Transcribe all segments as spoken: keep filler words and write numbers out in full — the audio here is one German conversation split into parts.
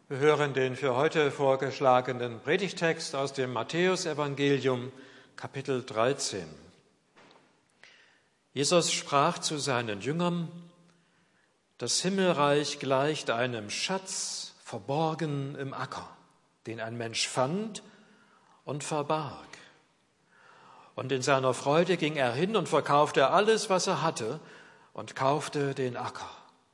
Wir hören den für heute vorgeschlagenen Predigtext aus dem Matthäusevangelium, Kapitel dreizehn. Jesus sprach zu seinen Jüngern: Das Himmelreich gleicht einem Schatz verborgen im Acker, den ein Mensch fand und verbarg. Und in seiner Freude ging er hin und verkaufte alles, was er hatte, und kaufte den Acker.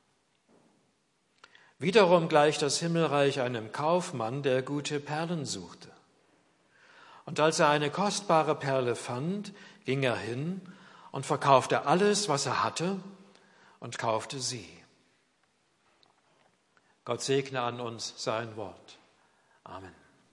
Wiederum gleicht das Himmelreich einem Kaufmann, der gute Perlen suchte. Und als er eine kostbare Perle fand, ging er hin und verkaufte alles, was er hatte, und kaufte sie. Gott segne an uns sein Wort. Amen.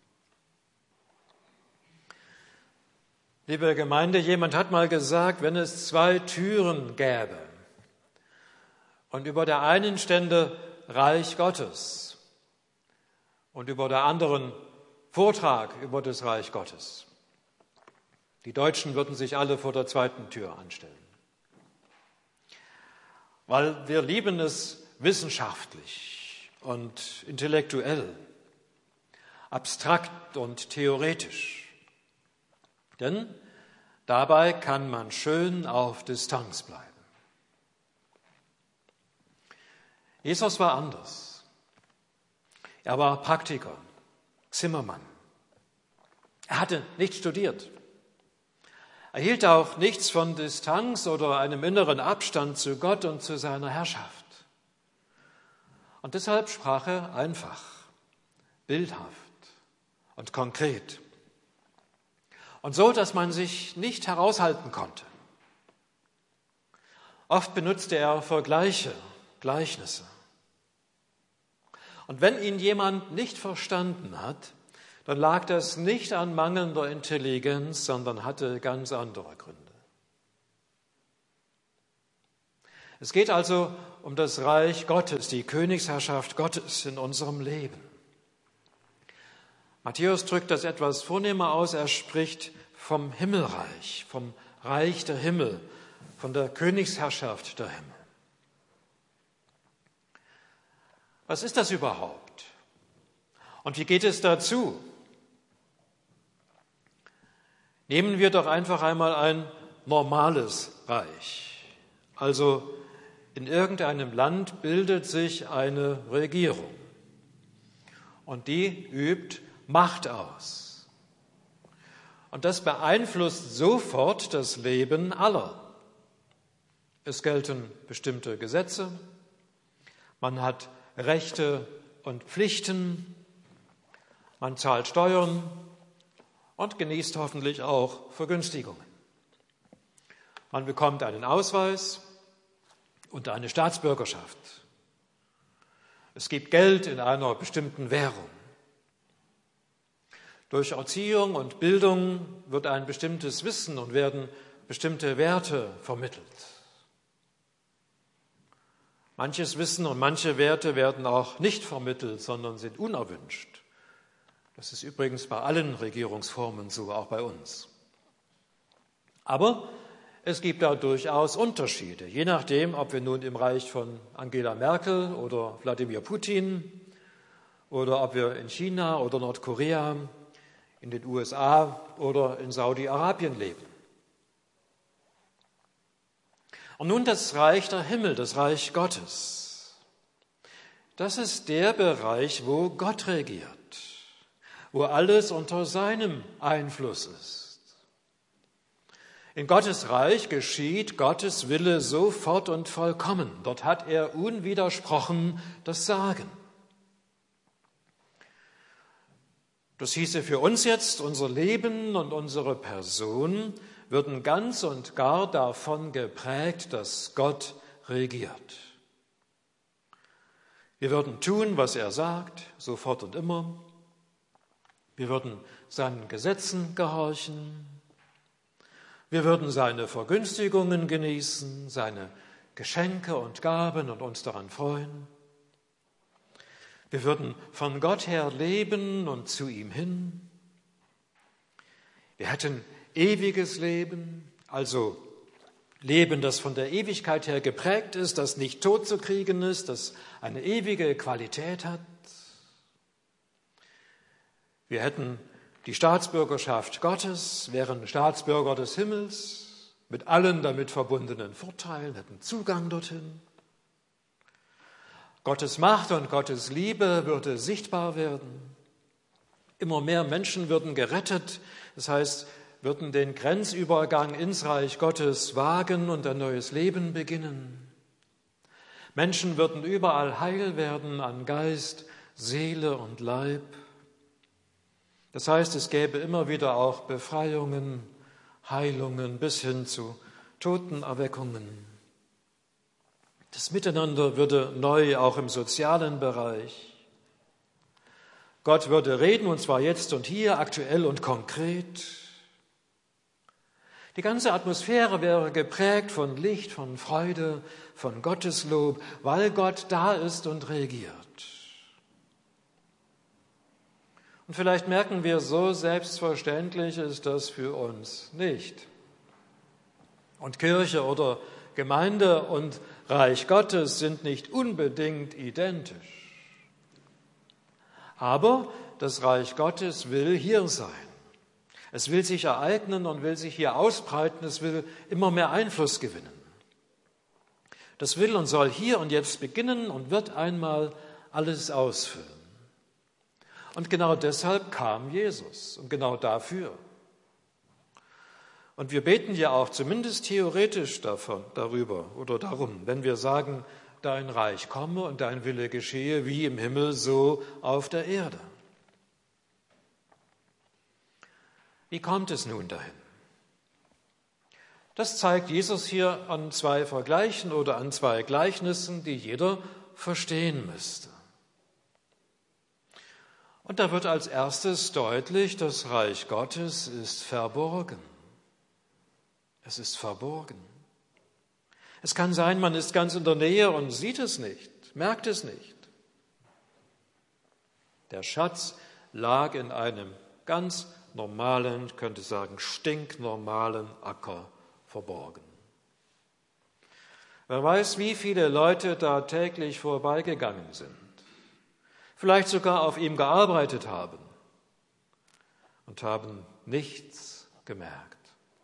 Liebe Gemeinde, jemand hat mal gesagt, wenn es zwei Türen gäbe und über der einen stände Reich Gottes und über der anderen Vortrag über das Reich Gottes. Die Deutschen würden sich alle vor der zweiten Tür anstellen. Weil wir lieben es wissenschaftlich und intellektuell, abstrakt und theoretisch. Denn dabei kann man schön auf Distanz bleiben. Jesus war anders. Er war Praktiker, Zimmermann. Er hatte nicht studiert. Er hielt auch nichts von Distanz oder einem inneren Abstand zu Gott und zu seiner Herrschaft. Und deshalb sprach er einfach, bildhaft und konkret. Und so, dass man sich nicht heraushalten konnte. Oft benutzte er Vergleiche, Gleichnisse. Und wenn ihn jemand nicht verstanden hat, dann lag das nicht an mangelnder Intelligenz, sondern hatte ganz andere Gründe. Es geht also um das Reich Gottes, die Königsherrschaft Gottes in unserem Leben. Matthäus drückt das etwas vornehmer aus. Er spricht vom Himmelreich, vom Reich der Himmel, von der Königsherrschaft der Himmel. Was ist das überhaupt? Und wie geht es dazu? Nehmen wir doch einfach einmal ein normales Reich. Also in irgendeinem Land bildet sich eine Regierung und die übt Macht aus. Und das beeinflusst sofort das Leben aller. Es gelten bestimmte Gesetze, man hat Rechte und Pflichten, man zahlt Steuern und genießt hoffentlich auch Vergünstigungen. Man bekommt einen Ausweis und eine Staatsbürgerschaft. Es gibt Geld in einer bestimmten Währung. Durch Erziehung und Bildung wird ein bestimmtes Wissen und werden bestimmte Werte vermittelt. Manches Wissen und manche Werte werden auch nicht vermittelt, sondern sind unerwünscht. Das ist übrigens bei allen Regierungsformen so, auch bei uns. Aber es gibt da durchaus Unterschiede, je nachdem, ob wir nun im Reich von Angela Merkel oder Wladimir Putin oder ob wir in China oder Nordkorea, in den U S A oder in Saudi-Arabien leben. Und nun das Reich der Himmel, das Reich Gottes. Das ist der Bereich, wo Gott regiert, wo alles unter seinem Einfluss ist. In Gottes Reich geschieht Gottes Wille sofort und vollkommen. Dort hat er unwidersprochen das Sagen. Das hieße für uns jetzt, unser Leben und unsere Person würden ganz und gar davon geprägt, dass Gott regiert. Wir würden tun, was er sagt, sofort und immer. Wir würden seinen Gesetzen gehorchen. Wir würden seine Vergünstigungen genießen, seine Geschenke und Gaben und uns daran freuen. Wir würden von Gott her leben und zu ihm hin. Wir hätten ewiges Leben, also Leben, das von der Ewigkeit her geprägt ist, das nicht tot zu kriegen ist, das eine ewige Qualität hat. Wir hätten die Staatsbürgerschaft Gottes, wären Staatsbürger des Himmels mit allen damit verbundenen Vorteilen, hätten Zugang dorthin. Gottes Macht und Gottes Liebe würde sichtbar werden. Immer mehr Menschen würden gerettet, das heißt, würden den Grenzübergang ins Reich Gottes wagen und ein neues Leben beginnen. Menschen würden überall heil werden an Geist, Seele und Leib. Das heißt, es gäbe immer wieder auch Befreiungen, Heilungen bis hin zu Totenerweckungen. Das Miteinander würde neu, auch im sozialen Bereich. Gott würde reden, und zwar jetzt und hier, aktuell und konkret. Die ganze Atmosphäre wäre geprägt von Licht, von Freude, von Gotteslob, weil Gott da ist und regiert. Und vielleicht merken wir, so selbstverständlich ist das für uns nicht. Und Kirche oder Gemeinde und Reich Gottes sind nicht unbedingt identisch. Aber das Reich Gottes will hier sein. Es will sich ereignen und will sich hier ausbreiten. Es will immer mehr Einfluss gewinnen. Das will und soll hier und jetzt beginnen und wird einmal alles ausfüllen. Und genau deshalb kam Jesus und genau dafür. Und wir beten ja auch zumindest theoretisch davon, darüber oder darum, wenn wir sagen, dein Reich komme und dein Wille geschehe, wie im Himmel, so auf der Erde. Wie kommt es nun dahin? Das zeigt Jesus hier an zwei Vergleichen oder an zwei Gleichnissen, die jeder verstehen müsste. Und da wird als erstes deutlich, das Reich Gottes ist verborgen. Es ist verborgen. Es kann sein, man ist ganz in der Nähe und sieht es nicht, merkt es nicht. Der Schatz lag in einem ganz normalen, ich könnte sagen stinknormalen Acker verborgen. Wer weiß, wie viele Leute da täglich vorbeigegangen sind, vielleicht sogar auf ihm gearbeitet haben und haben nichts gemerkt.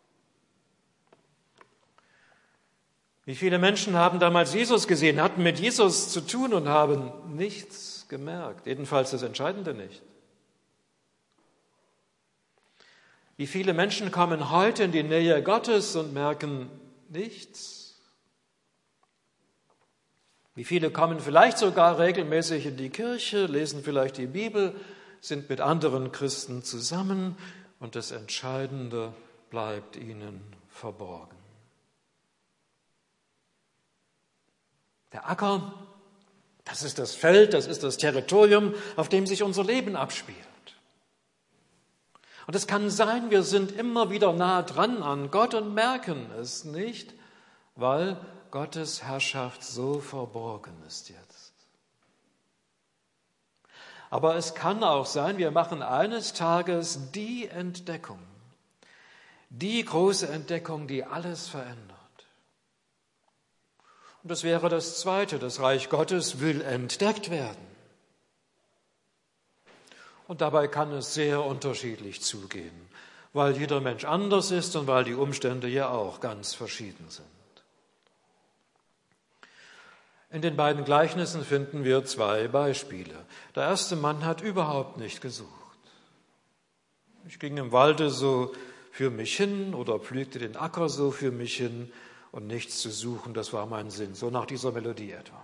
Wie viele Menschen haben damals Jesus gesehen, hatten mit Jesus zu tun und haben nichts gemerkt, jedenfalls das Entscheidende nicht. Wie viele Menschen kommen heute in die Nähe Gottes und merken nichts? Wie viele kommen vielleicht sogar regelmäßig in die Kirche, lesen vielleicht die Bibel, sind mit anderen Christen zusammen und das Entscheidende bleibt ihnen verborgen. Der Acker, das ist das Feld, das ist das Territorium, auf dem sich unser Leben abspielt. Und es kann sein, wir sind immer wieder nah dran an Gott und merken es nicht, weil Gottes Herrschaft so verborgen ist jetzt. Aber es kann auch sein, wir machen eines Tages die Entdeckung, die große Entdeckung, die alles verändert. Und das wäre das Zweite, das Reich Gottes will entdeckt werden. Und dabei kann es sehr unterschiedlich zugehen, weil jeder Mensch anders ist und weil die Umstände ja auch ganz verschieden sind. In den beiden Gleichnissen finden wir zwei Beispiele. Der erste Mann hat überhaupt nicht gesucht. Ich ging im Walde so für mich hin oder pflügte den Acker so für mich hin und nichts zu suchen, das war mein Sinn, so nach dieser Melodie etwa.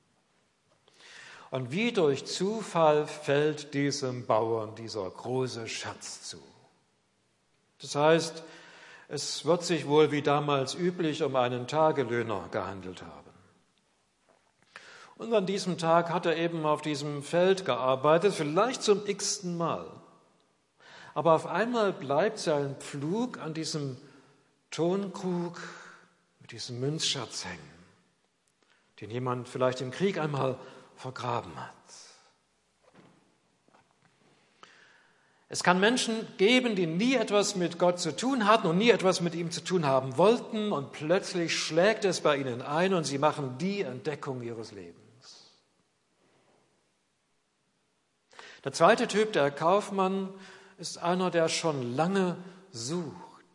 Und wie durch Zufall fällt diesem Bauern dieser große Schatz zu. Das heißt, es wird sich wohl wie damals üblich um einen Tagelöhner gehandelt haben. Und an diesem Tag hat er eben auf diesem Feld gearbeitet, vielleicht zum x-ten Mal. Aber auf einmal bleibt sein Pflug an diesem Tonkrug mit diesem Münzschatz hängen, den jemand vielleicht im Krieg einmal vergraben hat. Es kann Menschen geben, die nie etwas mit Gott zu tun hatten und nie etwas mit ihm zu tun haben wollten, und plötzlich schlägt es bei ihnen ein und sie machen die Entdeckung ihres Lebens. Der zweite Typ, der Kaufmann, ist einer, der schon lange sucht.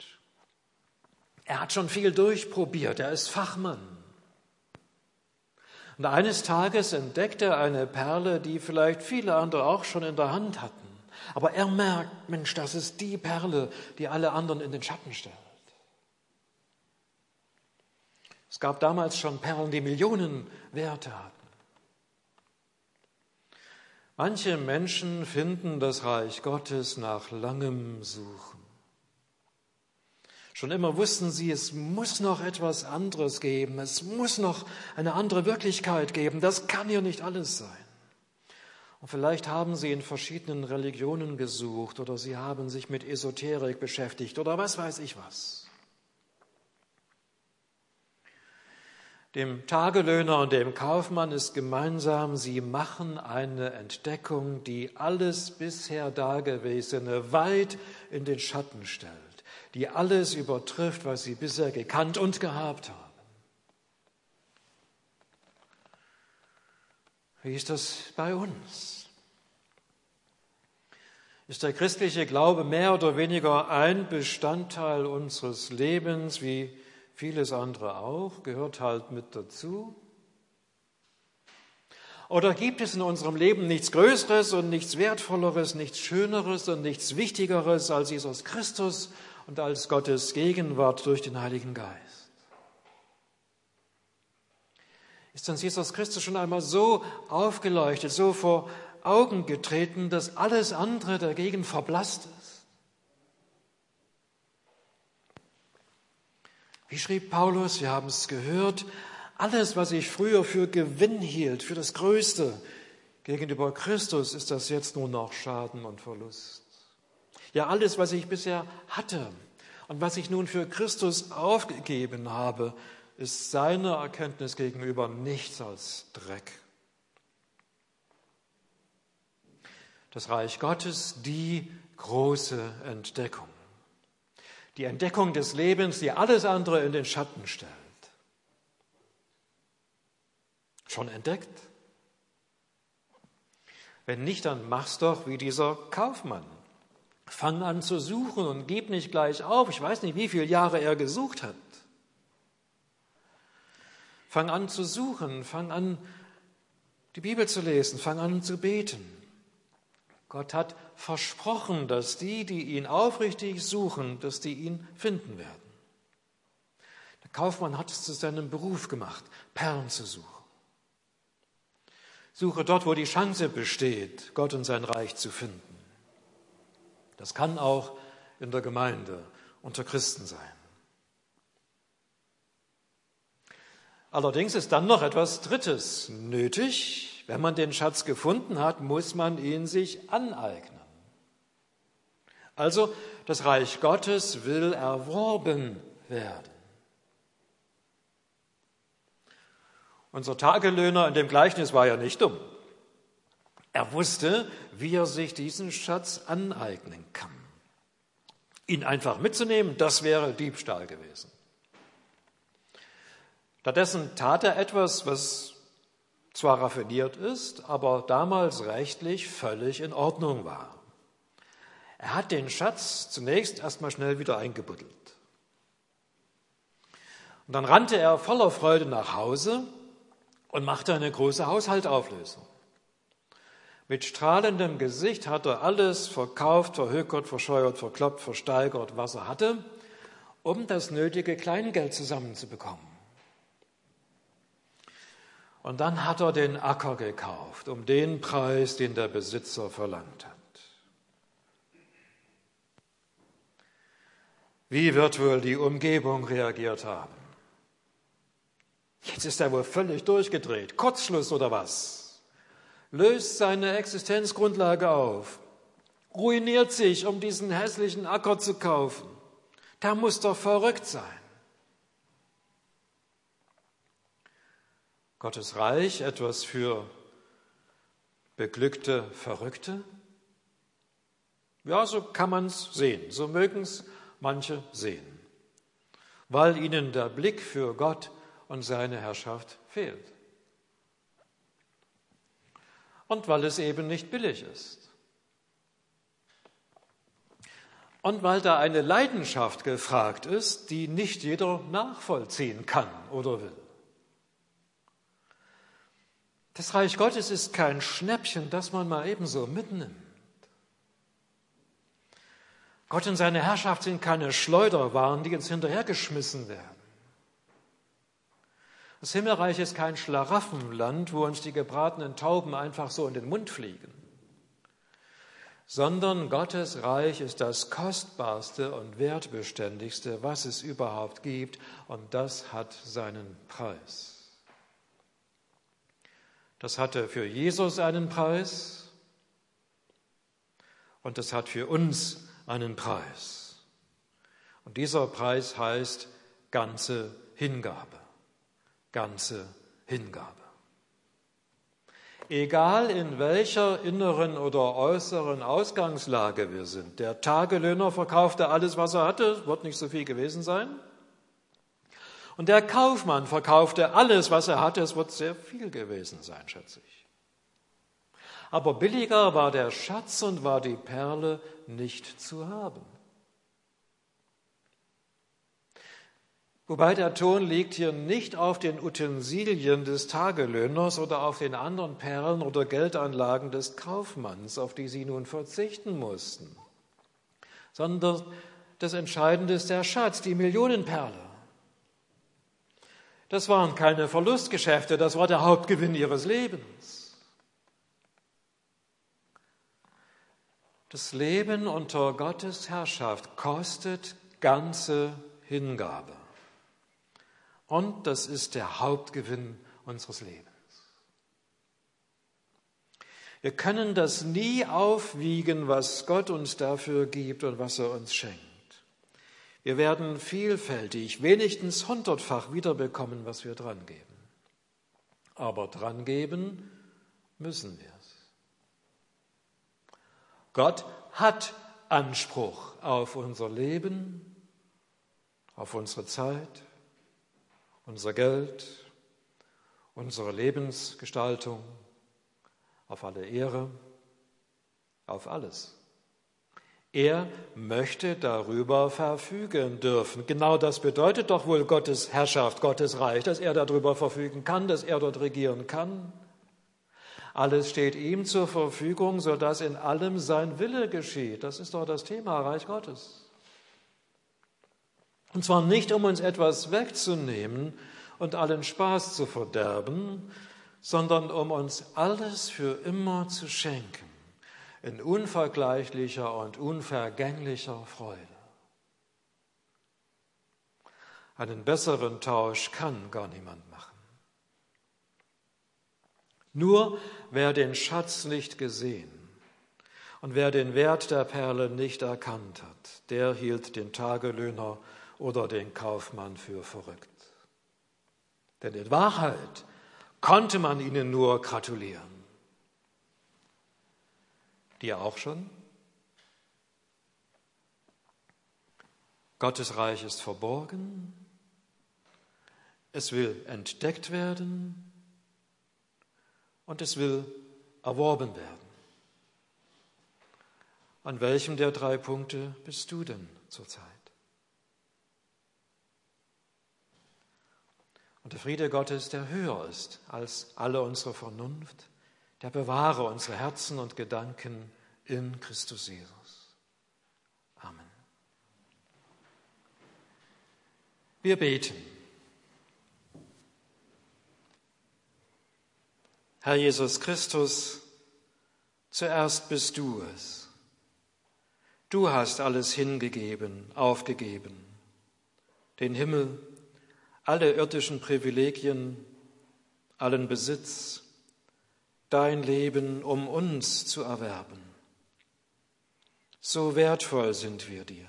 Er hat schon viel durchprobiert, er ist Fachmann. Und eines Tages entdeckt er eine Perle, die vielleicht viele andere auch schon in der Hand hatten. Aber er merkt, Mensch, das ist die Perle, die alle anderen in den Schatten stellt. Es gab damals schon Perlen, die Millionen Werte hatten. Manche Menschen finden das Reich Gottes nach langem Suchen. Schon immer wussten sie, es muss noch etwas anderes geben, es muss noch eine andere Wirklichkeit geben, das kann ja nicht alles sein. Und vielleicht haben sie in verschiedenen Religionen gesucht oder sie haben sich mit Esoterik beschäftigt oder was weiß ich was. Dem Tagelöhner und dem Kaufmann ist gemeinsam, sie machen eine Entdeckung, die alles bisher Dagewesene weit in den Schatten stellt, die alles übertrifft, was sie bisher gekannt und gehabt haben. Wie ist das bei uns? Ist der christliche Glaube mehr oder weniger ein Bestandteil unseres Lebens, wie vieles andere auch, gehört halt mit dazu? Oder gibt es in unserem Leben nichts Größeres und nichts Wertvolleres, nichts Schöneres und nichts Wichtigeres als Jesus Christus und als Gottes Gegenwart durch den Heiligen Geist? Ist uns Jesus Christus schon einmal so aufgeleuchtet, so vor Augen getreten, dass alles andere dagegen verblasst ist? Wie schrieb Paulus, wir haben es gehört, alles, was ich früher für Gewinn hielt, für das Größte gegenüber Christus, ist das jetzt nur noch Schaden und Verlust. Ja, alles, was ich bisher hatte und was ich nun für Christus aufgegeben habe, ist seiner Erkenntnis gegenüber nichts als Dreck. Das Reich Gottes, die große Entdeckung. Die Entdeckung des Lebens, die alles andere in den Schatten stellt. Schon entdeckt? Wenn nicht, dann mach's doch wie dieser Kaufmann. Fang an zu suchen und gib nicht gleich auf. Ich weiß nicht, wie viele Jahre er gesucht hat. Fang an zu suchen, fang an, die Bibel zu lesen, fang an zu beten. Gott hat versprochen, dass die, die ihn aufrichtig suchen, dass die ihn finden werden. Der Kaufmann hat es zu seinem Beruf gemacht, Perlen zu suchen. Suche dort, wo die Chance besteht, Gott und sein Reich zu finden. Das kann auch in der Gemeinde unter Christen sein. Allerdings ist dann noch etwas Drittes nötig. Wenn man den Schatz gefunden hat, muss man ihn sich aneignen. Also das Reich Gottes will erworben werden. Unser Tagelöhner in dem Gleichnis war ja nicht dumm. Er wusste, wie er sich diesen Schatz aneignen kann. Ihn einfach mitzunehmen, das wäre Diebstahl gewesen. Stattdessen tat er etwas, was zwar raffiniert ist, aber damals rechtlich völlig in Ordnung war. Er hat den Schatz zunächst erstmal schnell wieder eingebuddelt. Und dann rannte er voller Freude nach Hause und machte eine große Haushaltsauflösung. Mit strahlendem Gesicht hat er alles verkauft, verhökert, verscheuert, verkloppt, versteigert, was er hatte, um das nötige Kleingeld zusammenzubekommen. Und dann hat er den Acker gekauft, um den Preis, den der Besitzer verlangt hat. Wie wird wohl die Umgebung reagiert haben? Jetzt ist er wohl völlig durchgedreht. Kurzschluss oder was? Löst seine Existenzgrundlage auf. Ruiniert sich, um diesen hässlichen Acker zu kaufen. Der muss doch verrückt sein. Gottes Reich etwas für beglückte Verrückte? Ja, so kann man es sehen. So mögen es manche sehen. Weil ihnen der Blick für Gott und seine Herrschaft fehlt. Und weil es eben nicht billig ist. und weil da eine Leidenschaft gefragt ist, die nicht jeder nachvollziehen kann oder will. Das Reich Gottes ist kein Schnäppchen, das man mal ebenso mitnimmt. Gott und seine Herrschaft sind keine Schleuderwaren, die uns hinterhergeschmissen werden. Das Himmelreich ist kein Schlaraffenland, wo uns die gebratenen Tauben einfach so in den Mund fliegen, sondern Gottes Reich ist das Kostbarste und Wertbeständigste, was es überhaupt gibt, und das hat seinen Preis. Das hatte für Jesus einen Preis und das hat für uns einen Preis. Und dieser Preis heißt ganze Hingabe. Ganze Hingabe. Egal in welcher inneren oder äußeren Ausgangslage wir sind. Der Tagelöhner verkaufte alles, was er hatte, wird nicht so viel gewesen sein. Und der Kaufmann verkaufte alles, was er hatte, es wird sehr viel gewesen sein, schätze ich. Aber billiger war der Schatz und war die Perle nicht zu haben. Wobei der Ton liegt hier nicht auf den Utensilien des Tagelöhners oder auf den anderen Perlen oder Geldanlagen des Kaufmanns, auf die sie nun verzichten mussten, sondern das Entscheidende ist der Schatz, die Millionenperle. Das waren keine Verlustgeschäfte, das war der Hauptgewinn ihres Lebens. Das Leben unter Gottes Herrschaft kostet ganze Hingabe. Und das ist der Hauptgewinn unseres Lebens. Wir können das nie aufwiegen, was Gott uns dafür gibt und was er uns schenkt. Wir werden vielfältig, wenigstens hundertfach wiederbekommen, was wir dran geben. Aber dran geben müssen wir es. Gott hat Anspruch auf unser Leben, auf unsere Zeit, unser Geld, unsere Lebensgestaltung, auf alle Ehre, auf alles. Er möchte darüber verfügen dürfen. Genau das bedeutet doch wohl Gottes Herrschaft, Gottes Reich, dass er darüber verfügen kann, dass er dort regieren kann. Alles steht ihm zur Verfügung, sodass in allem sein Wille geschieht. Das ist doch das Thema Reich Gottes. Und zwar nicht, um uns etwas wegzunehmen und allen Spaß zu verderben, sondern um uns alles für immer zu schenken, in unvergleichlicher und unvergänglicher Freude. Einen besseren Tausch kann gar niemand machen. Nur wer den Schatz nicht gesehen und wer den Wert der Perle nicht erkannt hat, der hielt den Tagelöhner oder den Kaufmann für verrückt. Denn in Wahrheit konnte man ihnen nur gratulieren. Dir auch schon? Gottes Reich ist verborgen. Es will entdeckt werden und es will erworben werden. An welchem der drei Punkte bist du denn zurzeit? Und der Friede Gottes, der höher ist als alle unsere Vernunft, der bewahre unsere Herzen und Gedanken in Christus Jesus. Amen. Wir beten. Herr Jesus Christus, zuerst bist du es. Du hast alles hingegeben, aufgegeben, den Himmel, alle irdischen Privilegien, allen Besitz, dein Leben, um uns zu erwerben. So wertvoll sind wir dir.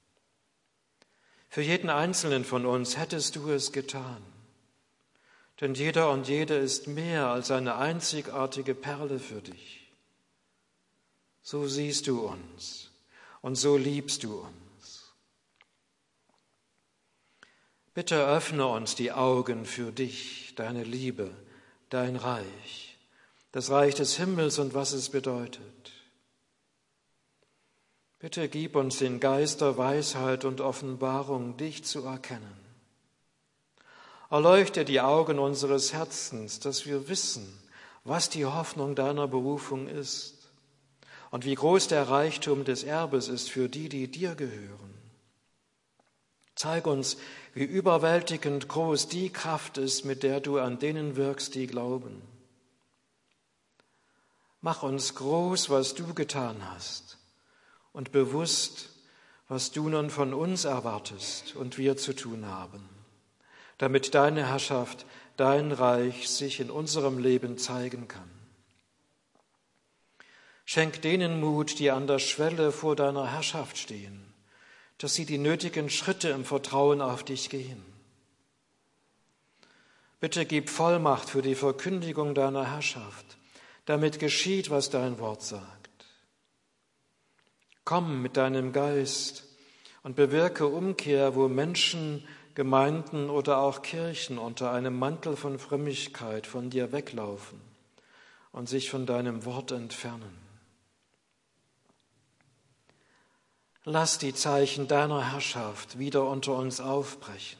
Für jeden Einzelnen von uns hättest du es getan, denn jeder und jede ist mehr als eine einzigartige Perle für dich. So siehst du uns und so liebst du uns. Bitte öffne uns die Augen für dich, deine Liebe, dein Reich, das Reich des Himmels und was es bedeutet. Bitte gib uns den Geist der Weisheit und Offenbarung, dich zu erkennen. Erleuchte die Augen unseres Herzens, dass wir wissen, was die Hoffnung deiner Berufung ist und wie groß der Reichtum des Erbes ist für die, die dir gehören. Zeig uns, wie überwältigend groß die Kraft ist, mit der du an denen wirkst, die glauben. Mach uns groß, was du getan hast, und bewusst, was du nun von uns erwartest und wir zu tun haben, damit deine Herrschaft, dein Reich sich in unserem Leben zeigen kann. Schenk denen Mut, die an der Schwelle vor deiner Herrschaft stehen, dass sie die nötigen Schritte im Vertrauen auf dich gehen. Bitte gib Vollmacht für die Verkündigung deiner Herrschaft, damit geschieht, was dein Wort sagt. Komm mit deinem Geist und bewirke Umkehr, wo Menschen, Gemeinden oder auch Kirchen unter einem Mantel von Frömmigkeit von dir weglaufen und sich von deinem Wort entfernen. Lass die Zeichen deiner Herrschaft wieder unter uns aufbrechen.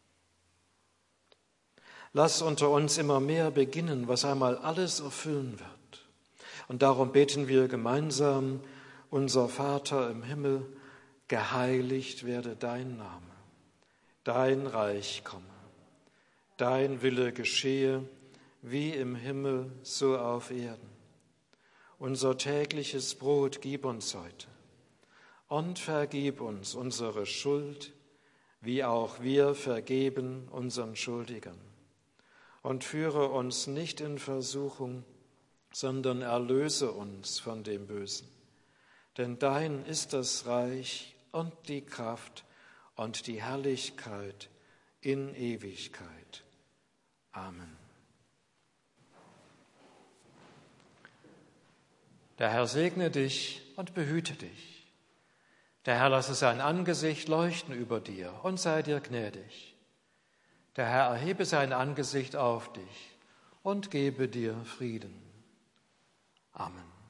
Lass unter uns immer mehr beginnen, was einmal alles erfüllen wird. Und darum beten wir gemeinsam: Unser Vater im Himmel, geheiligt werde dein Name, dein Reich komme, dein Wille geschehe, wie im Himmel, so auf Erden. Unser tägliches Brot gib uns heute und vergib uns unsere Schuld, wie auch wir vergeben unseren Schuldigern. Und führe uns nicht in Versuchung, sondern erlöse uns von dem Bösen. Denn dein ist das Reich und die Kraft und die Herrlichkeit in Ewigkeit. Amen. Der Herr segne dich und behüte dich. Der Herr lasse sein Angesicht leuchten über dir und sei dir gnädig. Der Herr erhebe sein Angesicht auf dich und gebe dir Frieden. Amen.